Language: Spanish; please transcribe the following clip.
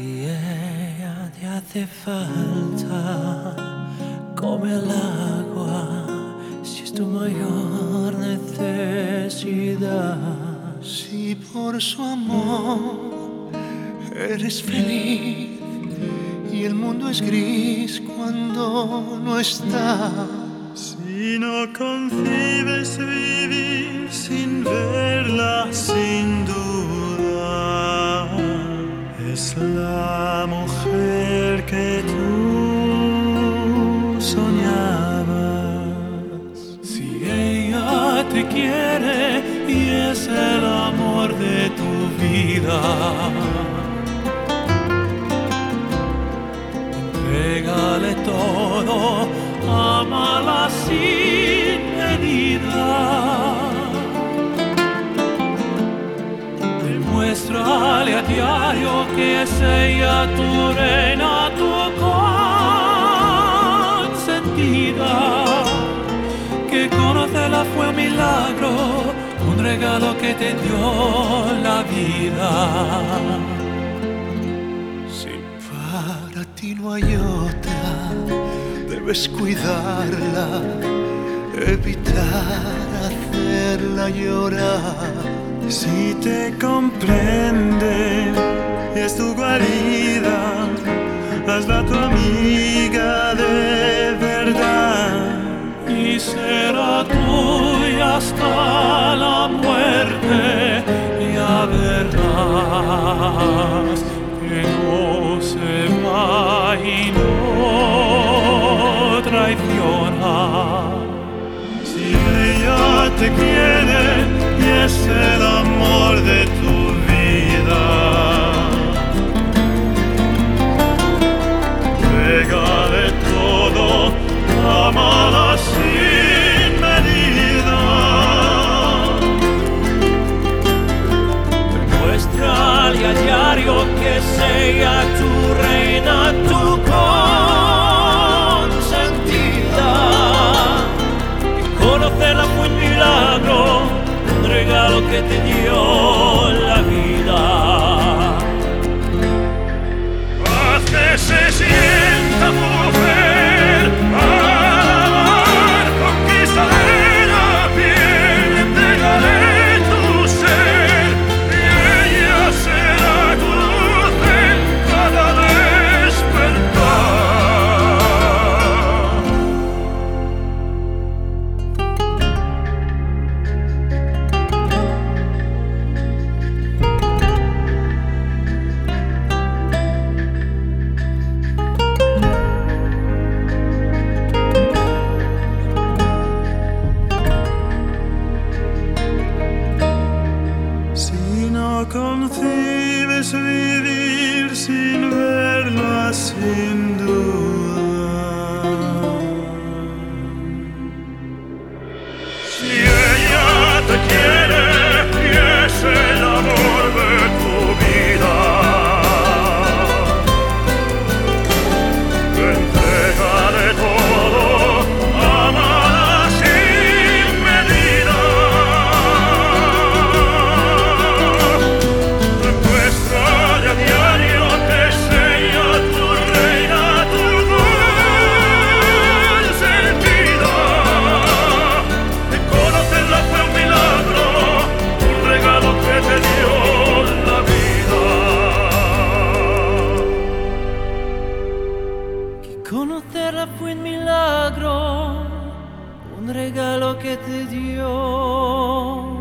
Si ella te hace falta como el agua, si es tu mayor necesidad, si por su amor eres feliz y el mundo es gris cuando no está, si no concibes vivir sin verla, sin duda, es la mujer que tú soñabas. Si ella te quiere y es el amor de tu vida, entrégale todo, ámala sin medida. Demuéstrale a diario que es ella tu reina, tu consentida. Que conocerla fue un milagro, un regalo que te dio la vida. Si para ti no hay otra, debes cuidarla, evitar hacerla llorar. Si te comprende, es tu guarida, hazla tu amiga de verdad. Y será tuya hasta la muerte, ya verás que no se va y no traiciona. Si ella te quiere y es el amor de tu vida, regale todo, ámala sin medida. Demuéstrale a diario que sea tu reina, tu consentida. Y conocerla fue un milagro, un regalo que te dio la vida. Haz que se sienta mujer, amar, conquistaré la piel, entregaré tu ser, y ella será tu luz en cada despertar. Si no concibes vivir sin verla, sin duda, si ella te quiere y es el amor de tu vida, entrégale todo, ámala sin medida. Demuéstrale a diario que es ella tu reina, tu consentida. Que conocerla fue un milagro, un regalo que te dio la vida. Que conocerla fue un milagro, un regalo que te dio